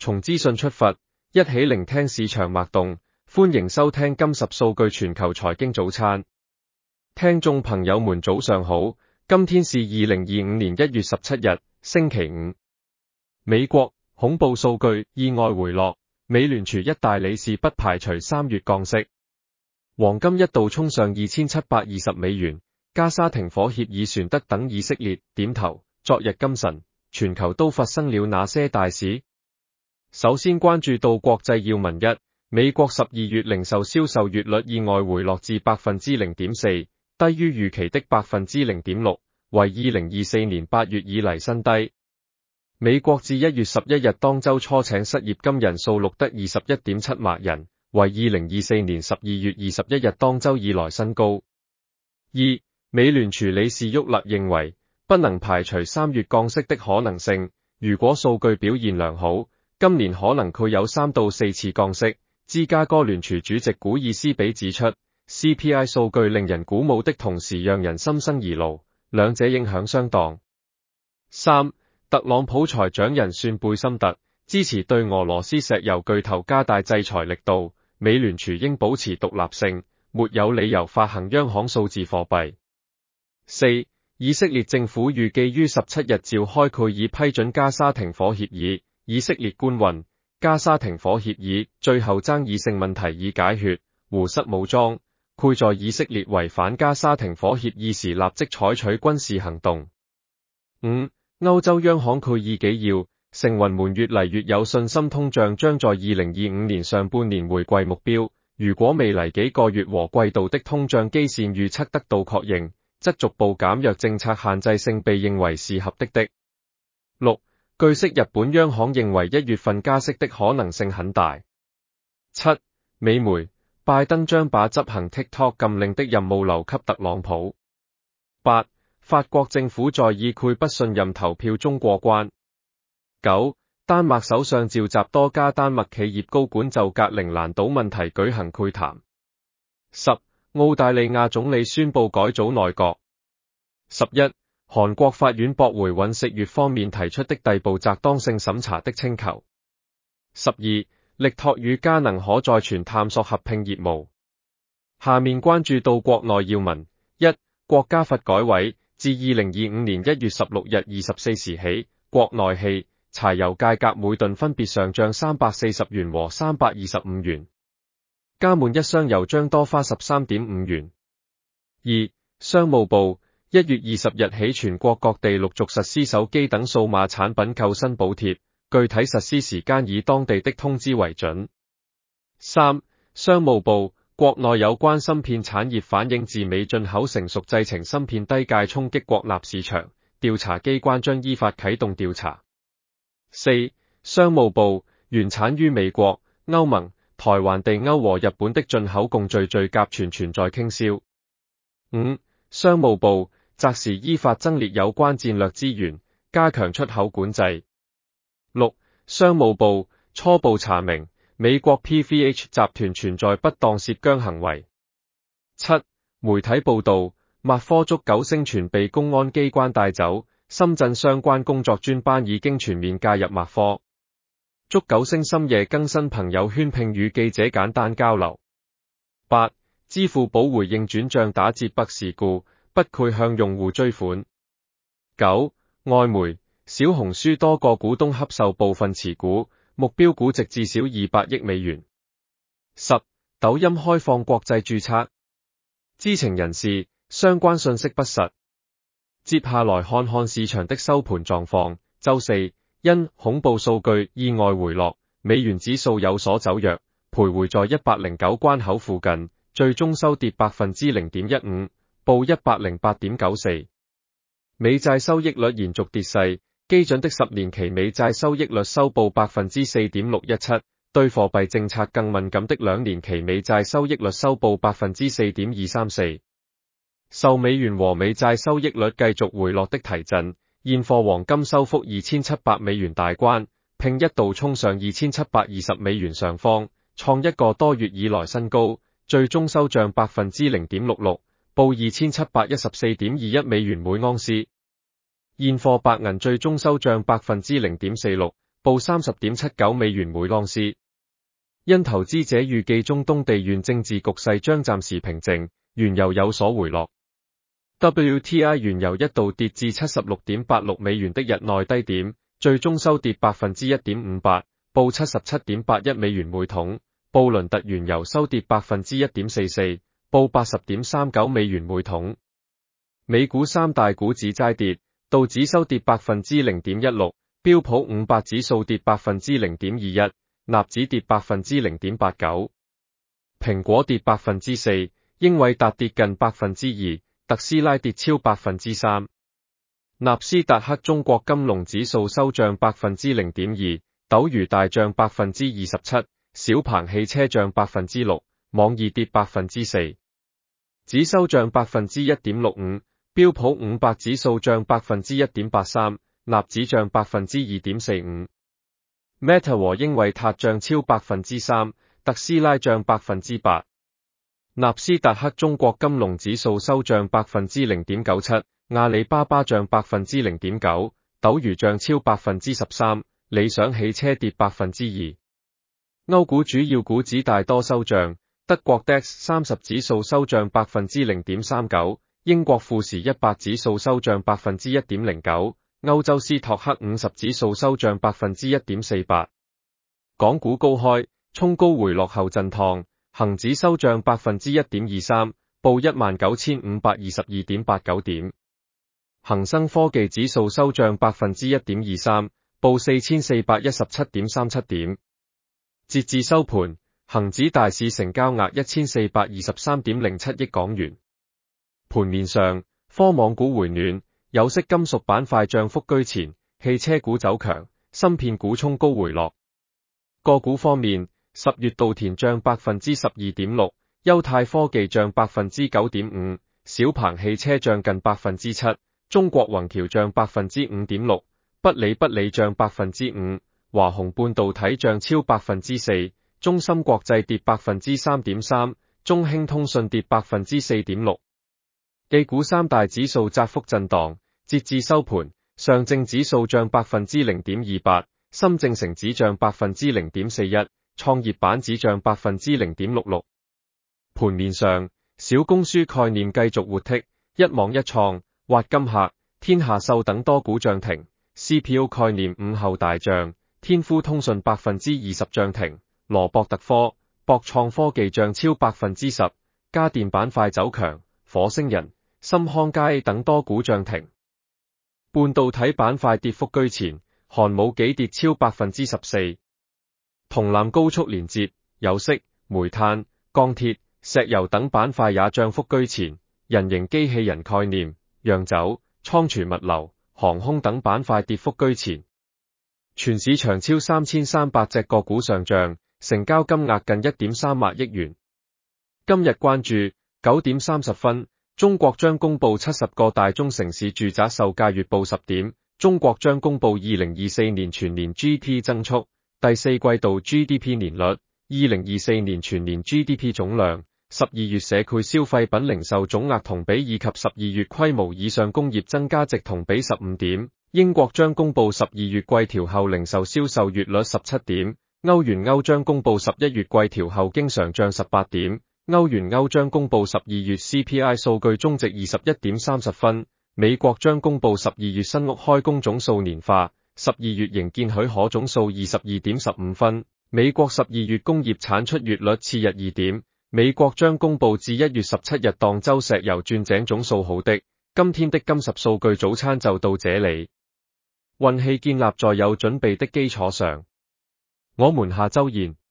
從資訊出發，一起聆聽市場脈動。歡迎收聽今10數據全球財經早餐。聽眾朋友們早上好，今天是2025年1月17日，星期五。美國恐怖數據意外回落，美聯儲一大理事不排除3月降息。黃金一度衝上2720美元，加沙停火協議傳得等以色列點頭。昨日今晨，全球都發生了哪些大事？首先關注到國際要聞一，美國12月零售銷售月率意外回落至 0.4%， 低於預期的 0.6%， 為2024年8月以嚟新低。美國至1月11日當周初請失業金人數錄得 21.7 萬人，為2024年12月21日當周以來新高。2. 美聯儲理事沃勒認為，不能排除3月降息的可能性，如果數據表現良好，今年可能會有3到4次降息。芝加哥聯儲主席古爾斯比指出， CPI 數據令人鼓舞的同時讓人心生疑慮，兩者影響相當。3. 特朗普財長人選貝森特支持對俄羅斯石油巨頭加大制裁力度，美聯儲應保持獨立性，沒有理由發行央行數字貨幣。4. 以色列政府預計於17日召開會議批准加沙停火協議。以色列官運，加沙停火協議最後爭議性問題已解決，胡塞武裝會在以色列違反加沙停火協議時立即採取軍事行動。5. 歐洲央行會議紀要，成員們越嚟越有信心通脹將在2025年上半年回歸目標，如果未來幾個月和季度的通脹基線預測得到確認，則逐步減弱政策限制性被認為是合適的。6. 據悉日本央行認為1月份加息的可能性很大。7. 美媒，拜登將把執行 TikTok 禁令的任務留給特朗普。8. 法國政府在議會不信任投票中過關。9. 丹麥首相召集多家丹麥企業高管就格陵蘭島問題舉行會談。10. 澳大利亞總理宣布改組內閣。11. 韓國法院駁回尹錫悅方面提出的逮捕正當性審查的請求。12. 力拓與佳能可再傳探索合併業務。下面關注到國內要聞。1. 國家發改委自2025年1月16日24時起，國內汽、柴油價格每噸分別上漲340元和325元，加滿一箱油將多花13.5元。2. 商務部1月20日起全國各地陸續實施手機等數碼產品購新補貼，具體實施時間以當地的通知為準。3. 商務部國內有關芯片產業反映自美進口成熟製程芯片低價衝擊國內市場，調查機關將依法啟動調查。4. 商務部原產於美國、歐盟、台灣地歐和日本的進口共聚甲醛存在傾銷。5. 商務部擇時依法增列有關戰略資源，加強出口管制。6. 商務部初步查明美國 PVH 集團存在不當涉疆行為。7. 媒體報道，默科足9星全被公安機關帶走，深圳相關工作專班已經全面介入默科。足9星深夜更新朋友圈並與記者簡單交流。8. 支付寶回應轉賬打折北事故，不會向用戶追款。9. 外媒，小紅書多個股東洽售部分持股，目標估值至少200億美元。10. 抖音開放國際註冊，知情人士，相關信息不實。接下來看看市場的收盤狀況。週四，因恐怖數據意外回落，美元指數有所走弱，徘徊在109關口附近，最終收跌 0.15%， 報 108.94。美債收益率延續跌勢，基準的10年期美債收益率收報 4.617%， 對貨幣政策更敏感的2年期美債收益率收報 4.234%。受美元和美債收益率繼續回落的提振，現貨黃金收復2700美元大關，並一度衝上2720美元上方，創一個多月以來新高，最終收漲 0.66%， 報 2714.21 美元每盎司。現貨白銀最終收漲 0.46%， 報 30.79 美元每盎司。因投資者預計中東地緣政治局勢將暫時平靜，原油有所回落。WTI 原油一度跌至 76.86 美元的日內低點，最終收跌 1.58%， 報 77.81 美元每桶。布倫特原油收跌 1.44%， 報 80.39 美元每桶。美股三大股指齋跌，道指收跌 0.16%， 標普500指數跌 0.21%， 納指跌 0.89%。蘋果跌 4%， 英偉達跌近 2%， 特斯拉跌超 3%。納斯達克中國金龍指數收漲 0.2%， 斗魚大漲 27%， 小鵬汽車漲 6%， 網易跌 4%。指收漲 1.65%， 標普500指數漲 1.83%， 納指漲 2.45%。Meta 和英偉達漲超 3%， 特斯拉漲 8%。納斯達克中國金龍指數收漲 0.97%， 阿里巴巴漲 0.9%， 斗魚漲超 13%， 理想汽車跌 2%。歐股主要股指大多收漲，德國 DAX 30指數收漲 0.39%， 英國富時100指數收漲 1.09%， 歐洲斯托克50指數收漲 1.48%。港股高開，衝高回落後震盪，恒指收漲 1.23%， 報 19,522.89 點。恒生科技指數收漲 1.23%， 報 4,417.37 點。截至收盤，恒指大市成交額 1,423.07 億港元。盤面上，科網股回暖，有色金屬板塊漲幅居前，汽車股走強，芯片股衝高回落。個股方面，10月稻田漲 12.6%， 優泰科技漲 9.5%， 小鵬汽車漲近 7%， 中國宏橋漲 5.6%， 不理漲 5%， 華虹半導體漲超 4%， 中芯國際跌 3.3%， 中興通訊跌 4.6%。A 股三大指數窄幅震盪，截至收盤，上證指數漲 0.28%， 深證成指漲 0.41%， 創業板指漲 0.66%。盤面上，小公司概念繼續活剔，一網一創、挖金客、天下秀等多股漲停， CPO 概念午後大漲，天孚通訊 20% 漲停，羅博特科、博創科技漲超 10%， 家電板塊走強，火星人、深康佳等多股漲停。半導體板塊跌幅居前，寒武紀跌超 14%。銅纜高速連接、有色、煤炭、鋼鐵、石油等板塊也漲幅居前，人形機器人概念、釀酒、倉儲物流、航空等板塊跌幅居前。全市場超3300隻個股上漲，成交金額近 1.38 億元。今日關注9點30分，中國將公布70個大中城市住宅售價月報10點，中國將公布2024年全年 GDP 增速、第四季度 GDP 年率、2024年全年 GDP 總量、12月社區消費品零售總額同比以及12月規模以上工業增加值同比15點。英國將公布12月季調後零售銷售月率17點，歐元歐將公布11月季調後經常賬18點，歐元歐將公布12月 CPI 數據終值21點30分，美國將公布12月新屋開工總數年化，12月營建許可總數22點15分，美國12月工業產出月率次日2點，美國將公布至1月17日當周石油鑽井總數好的。今天的金10數據早餐就到這裡。運氣建立在有準備的基礎上，我們下周見。